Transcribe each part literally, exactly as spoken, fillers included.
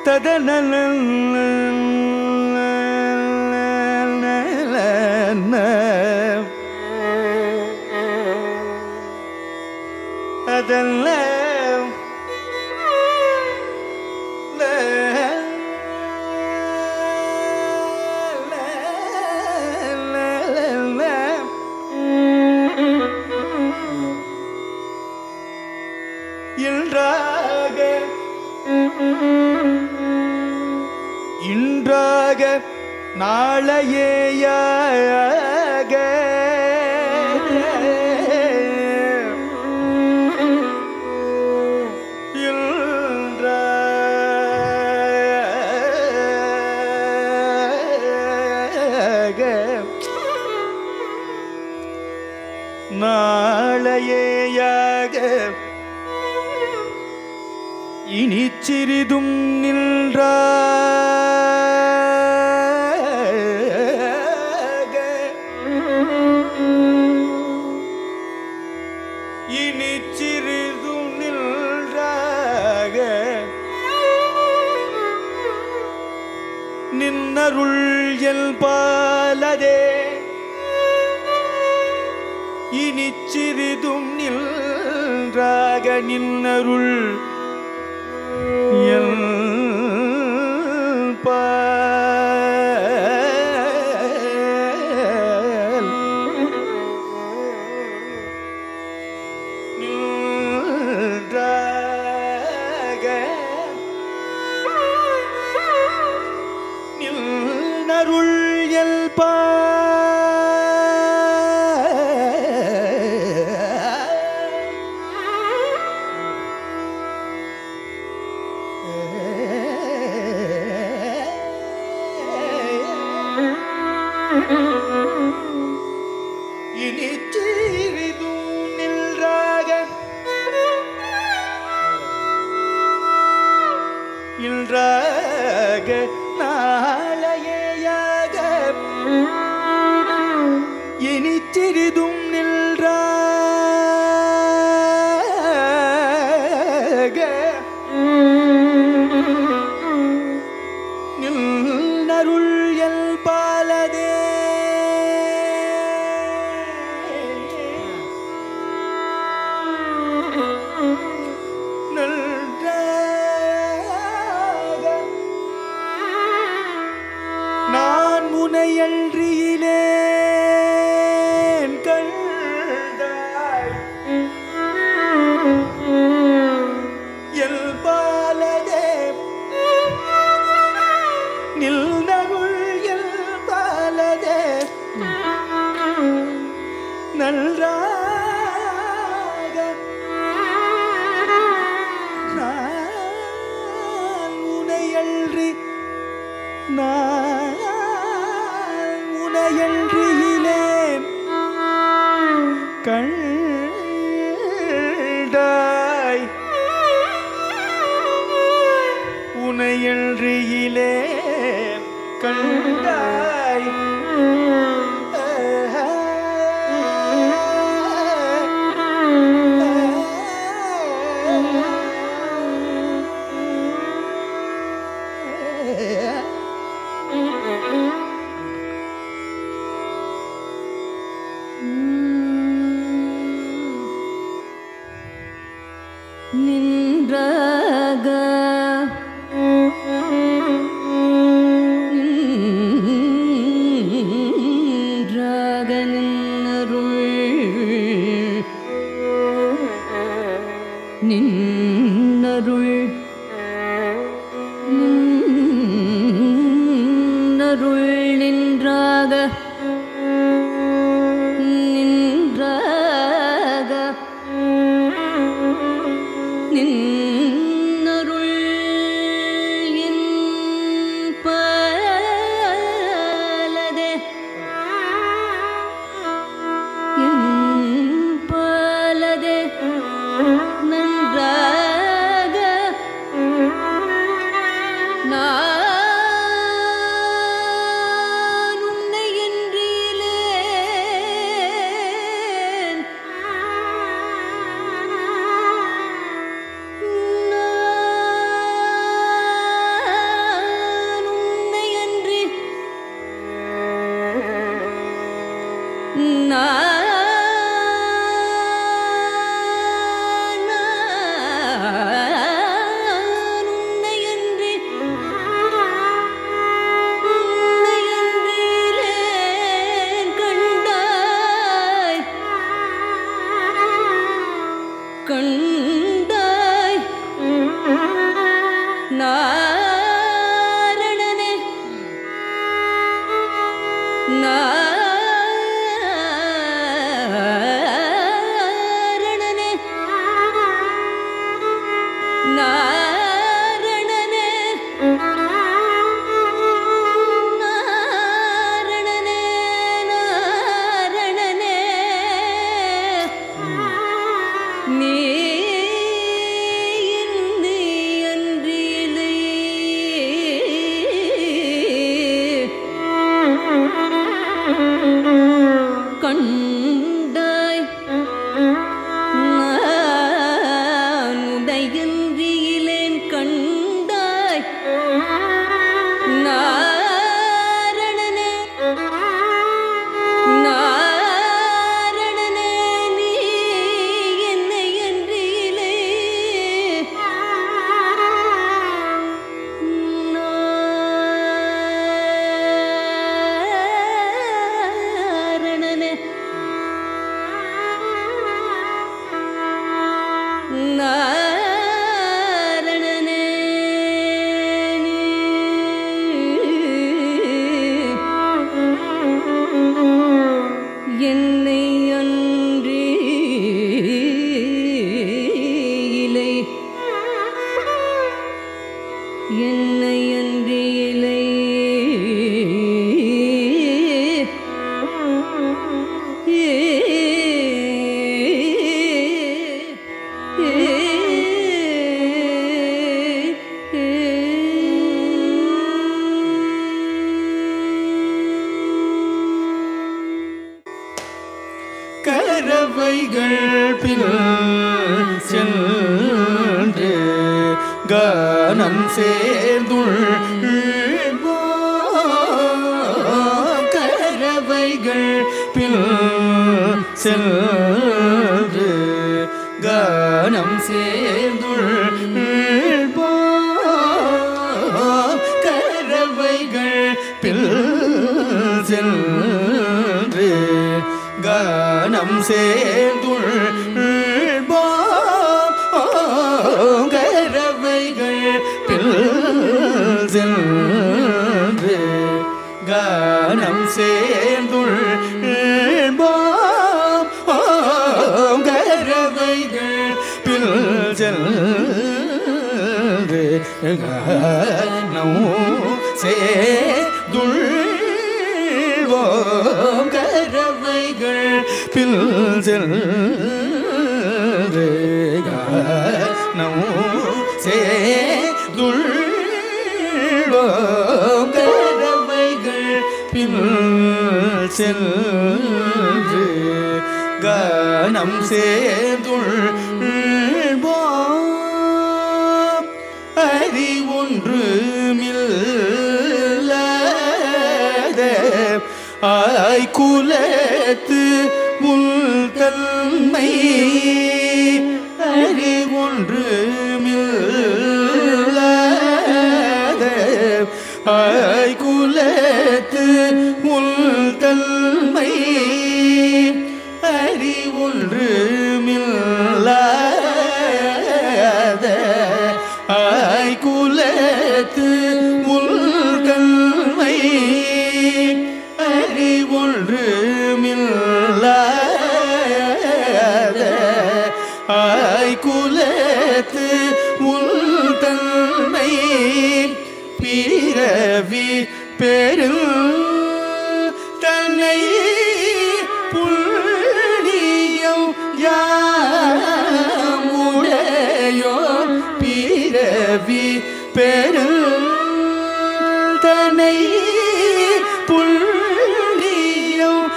அதல்ல இன்றாக இன்றாக நாளையேயாக நாளையேயாக இனி சிறிதும் நின்றாக இனி சிறிதும் நின்றாக நின்னருள் இயல்பாலதே இனி சிறிதும் நின்றாக நின்னருள் இயல்பால் நின்றாக நின்னருள் இயல்பால் இனி சிறிதும் நின்றாக இன்றாக நாளையேயாக இனி சிறிதும் நின்றாக நின்னருள் இயல்பாலதே நான் முனையன்றியிலேன் கண்டாய் இயல்பாலதே நில்நருள் இயல்பாலதே நன்றாக நான் உனையன்றி நான் உனையன்றியிலேன் கண்டாய் உனையன்றியிலேன் கண்டாய் நின்றாக நின்றாக நின்னருள் நின்னருள் நின்னருள் நின்றாக நின்றாக நின்னருள் இன்பலதே இன்பலதே நன்றாக கண்டாய் நாரணனே நாரணனே நாரணனே நாரணனே நாரணனே நீ இன்றி அன்றிலை கண்டாய் நான் உடையின்றியிலேன் கண்டாய் நாரணனே நாரணனே நீ என்னை அன்றியிலே நாரணனே நாரணனே என்னை அன்றி இலை என்னை அன்றி இலை கரவைகள் பின் சென்று கானம் சேர்ந்துள் கரவைகள் பின் சென்று கானம் சேர்ந்துள் கரவைகள் பின் சென்று கானம் சேர்ந்துள் கரவைகள் பில் சென்று கானம் சேர்ந்துள் கரவைகள் பில் சென்று கானம் சேர்ந்துள் கரவைகள் பில் சென்று கானம் சேர்ந்துள் கரவைகள் பில் சென்று கானம் சேர்ந்துள் அறி ஒன்று மில்லாத ஆய் குலத்து உள் தன்மை அறி ஒன்று மில்லாத ஆய் குலத்து உள் தன்மை அறி ஒன்று மில்லாத ஆய் குலத்து உள் தன்மை அறி ஒன்று மில்லாத ஆய் குலத்து உள் தன்மை பிறவி பெரும் தன்னை புண்ணியம் யாமுடையோ பிறவி பெரும் தன்னை புண்ணியம்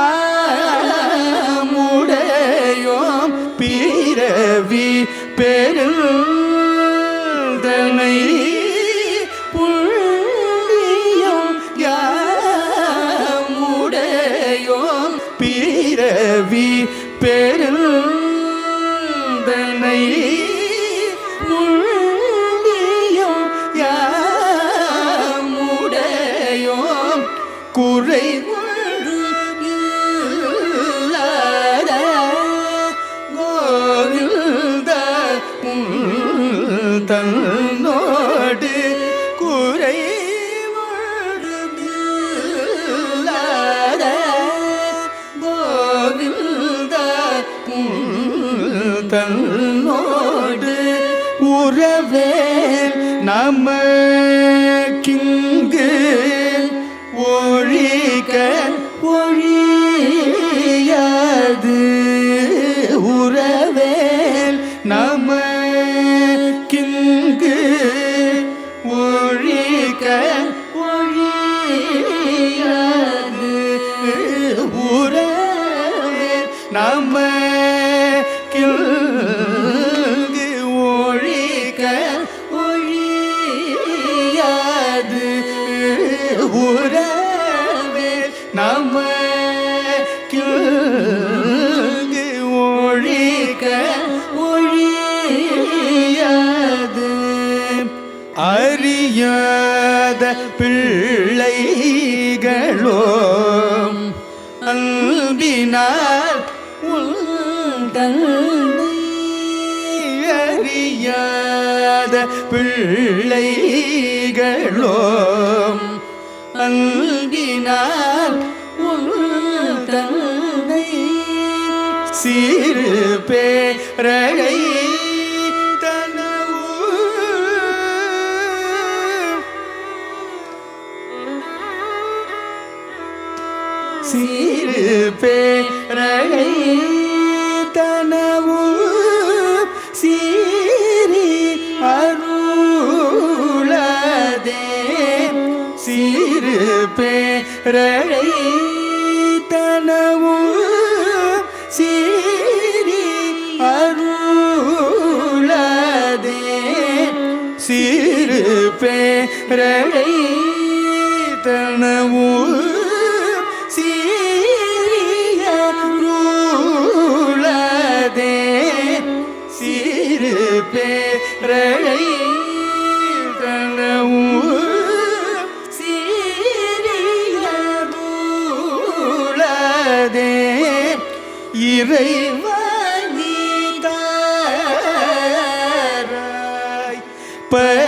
யாமுடையோம் பிறவி பெருந்தனை புண்ணியம் யாமுடையோம் பிறவி பிறவி பெருந்தனை முள்ளியும் யாமுடையோம் குறை தன்னோடு குறை கோவிந்த தன்னோடு உறவே நமக்கிங்கு ஒழிக்க ஒழியாது உறவே நம கிங்கு ஒழிக்க ஒழியாது உறவே நம கிங்கு ஒழிக்க ஒழியாது உறவே நம கிங்கு ஒழிக்க ஒழியாது அறியாத பிள்ளைகளோ அன்பினால் உந்தன்னை அறியாத பிள்ளைகளோ அன்பினால் உந்தன்னை சிறு பேரழை சிறு பேரழை தனவு சீரி அருளதே சிறு பேரழை தனவு சீரி அருளதே சிறு பேரழை தனவு சிறு பேரழை தனவு சீரியருளதே இறைவனிதாராய்